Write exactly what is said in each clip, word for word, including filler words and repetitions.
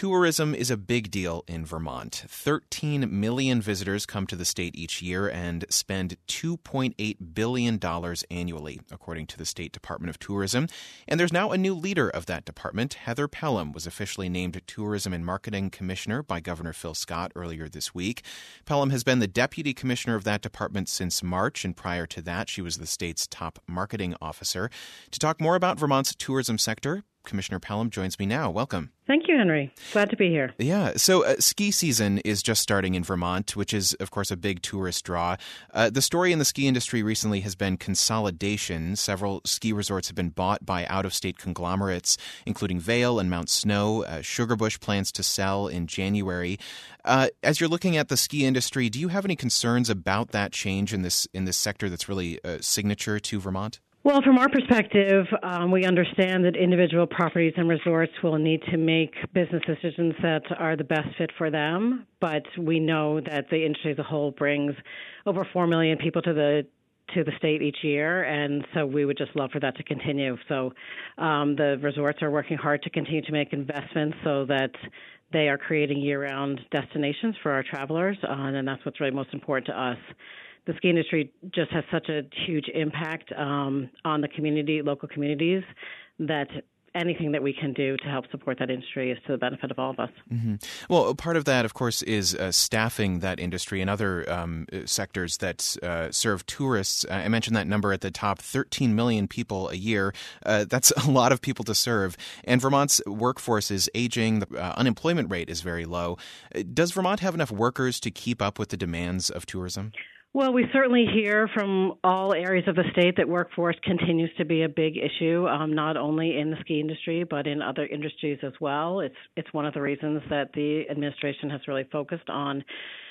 Tourism is a big deal in Vermont. thirteen million visitors come to the state each year and spend two point eight billion dollars annually, according to the State Department of Tourism. And there's now a new leader of that department. Heather Pelham was officially named Tourism and Marketing Commissioner by Governor Phil Scott earlier this week. Pelham has been the deputy commissioner of that department since March, and prior to that, she was the state's top marketing officer. To talk more about Vermont's tourism sector, Commissioner Pelham joins me now. Welcome. Thank you, Henry. Glad to be here. Yeah. So uh, ski season is just starting in Vermont, which is, of course, a big tourist draw. Uh, the story in the ski industry recently has been consolidation. Several ski resorts have been bought by out-of-state conglomerates, including Vail and Mount Snow. Uh, Sugarbush plans to sell in January. Uh, as you're looking at the ski industry, do you have any concerns about that change in this in this sector that's really uh, signature to Vermont? Well, from our perspective, um, we understand that individual properties and resorts will need to make business decisions that are the best fit for them. But we know that the industry as a whole brings over four million people to the to the state each year, and so we would just love for that to continue. So um, the resorts are working hard to continue to make investments so that they are creating year-round destinations for our travelers, uh, and that's what's really most important to us. The ski industry just has such a huge impact um, on the community, local communities, that anything that we can do to help support that industry is to the benefit of all of us. Mm-hmm. Well, part of that, of course, is uh, staffing that industry and other um, sectors that uh, serve tourists. Uh, I mentioned that number at the top, thirteen million people a year. Uh, that's a lot of people to serve. And Vermont's workforce is aging. The uh, unemployment rate is very low. Does Vermont have enough workers to keep up with the demands of tourism? Well, we certainly hear from all areas of the state that workforce continues to be a big issue, um, not only in the ski industry, but in other industries as well. It's it's one of the reasons that the administration has really focused on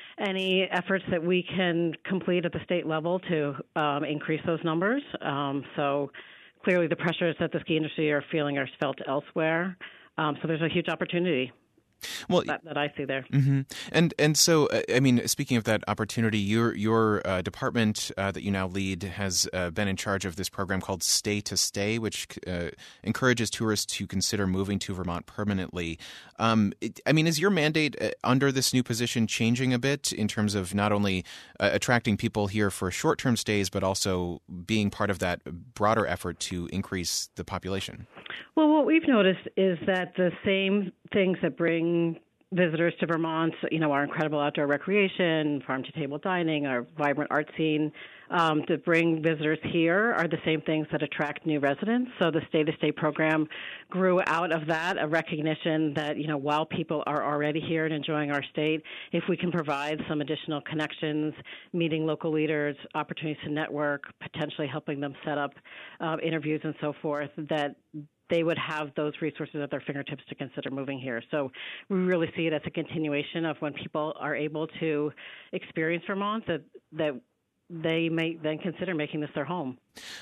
any efforts that we can complete at the state level to um, increase those numbers. Um, so clearly the pressures that the ski industry are feeling are felt elsewhere. Um, so there's a huge opportunity. Well, that, that I see there. Mm-hmm. And and so, uh, I mean, speaking of that opportunity, your your uh, department uh, that you now lead has uh, been in charge of this program called Stay to Stay, which uh, encourages tourists to consider moving to Vermont permanently. Um, it, I mean, is your mandate uh, under this new position changing a bit in terms of not only uh, attracting people here for short-term stays, but also being part of that broader effort to increase the population? Well, what we've noticed is that the same things that bring visitors to Vermont, you know, our incredible outdoor recreation, farm-to-table dining, our vibrant art scene, um, to bring visitors here are the same things that attract new residents. So the Stay to Stay program grew out of that, a recognition that, you know, while people are already here and enjoying our state, if we can provide some additional connections, meeting local leaders, opportunities to network, potentially helping them set up uh, interviews and so forth, that they would have those resources at their fingertips to consider moving here. So we really see it as a continuation of when people are able to experience Vermont, that that they may then consider making this their home.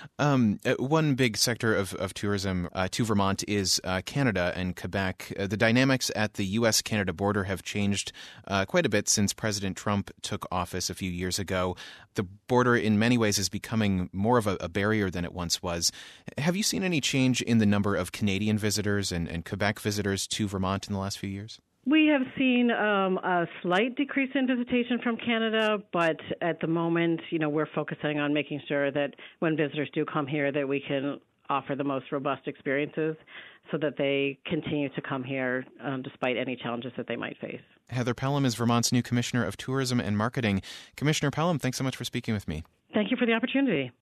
Um, uh, one big sector of, of tourism uh, to Vermont is uh, Canada and Quebec. Uh, the dynamics at the U S Canada border have changed uh, quite a bit since President Trump took office a few years ago. The border in many ways is becoming more of a, a barrier than it once was. Have you seen any change in the number of Canadian visitors and, and Quebec visitors to Vermont in the last few years? We have seen um, a slight decrease in visitation from Canada, but at the moment, you know, we're focusing on making sure that when visitors do come here, that we can offer the most robust experiences so that they continue to come here um, despite any challenges that they might face. Heather Pelham is Vermont's new Commissioner of Tourism and Marketing. Commissioner Pelham, thanks so much for speaking with me. Thank you for the opportunity.